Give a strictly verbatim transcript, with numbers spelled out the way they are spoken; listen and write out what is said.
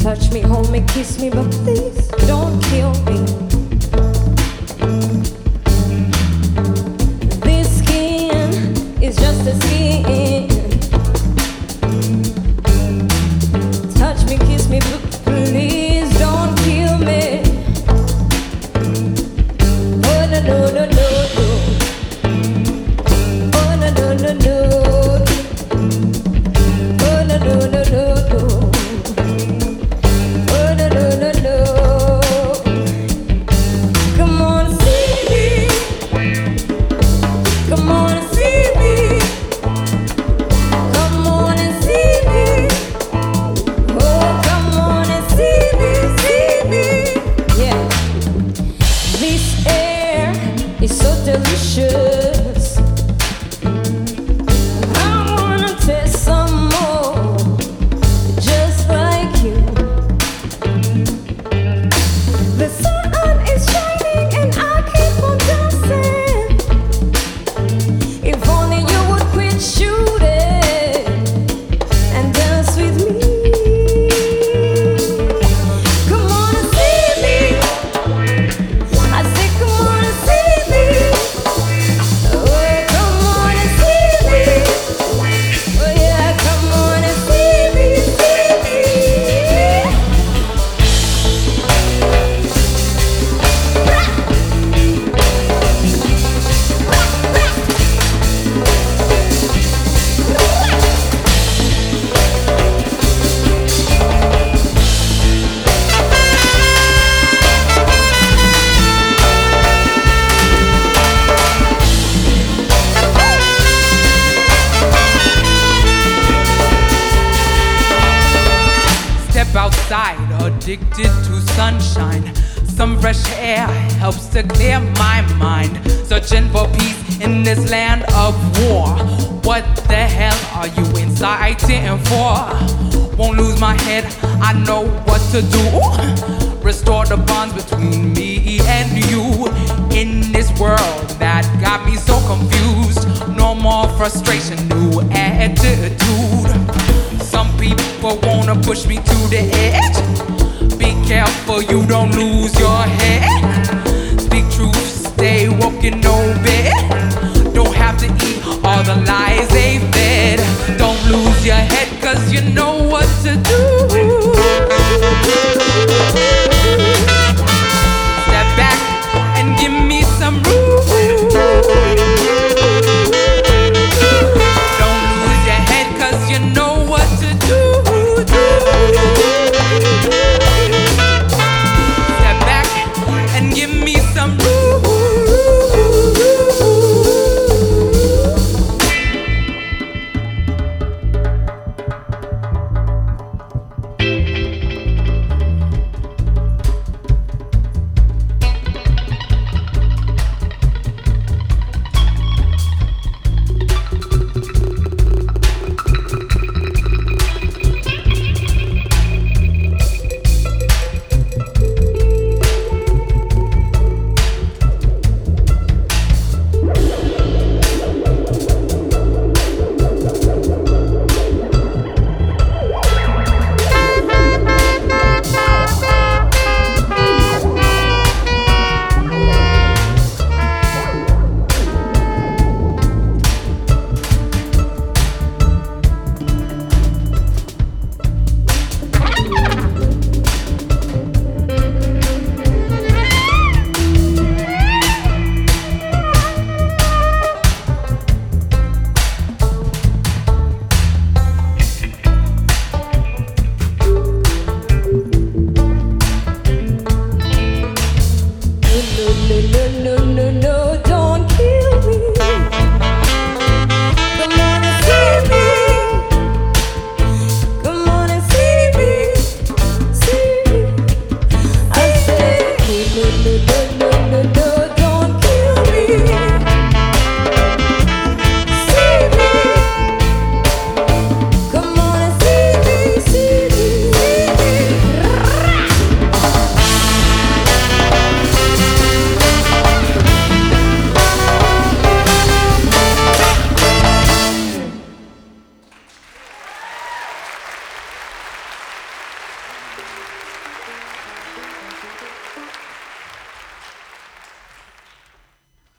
Touch me, hold me, kiss me, but please don't kill me. This skin is just a skin. Touch me, kiss me, but please don't kill me. Oh no no no no no. Oh no no no no. Oh no no no no no. It's so delicious. I wanna taste some more, just like you. The sun is shining and I keep on dancing. If only you would quit shooting and dance with me. Come on and see me. I say come on and see me. Outside, addicted to sunshine. Some fresh air helps to clear my mind. Searching for peace in this land of war. What the hell are you inciting for? Won't lose my head, I know what to do. Restore the bonds between me and you. In this world that got me so confused. No more frustration, new attitude. Some people wanna push me to the edge. Be careful you don't lose your head. Speak truth, stay woke in no bed. Don't have to eat all the lies they fed. Don't lose your head cause you know what to do.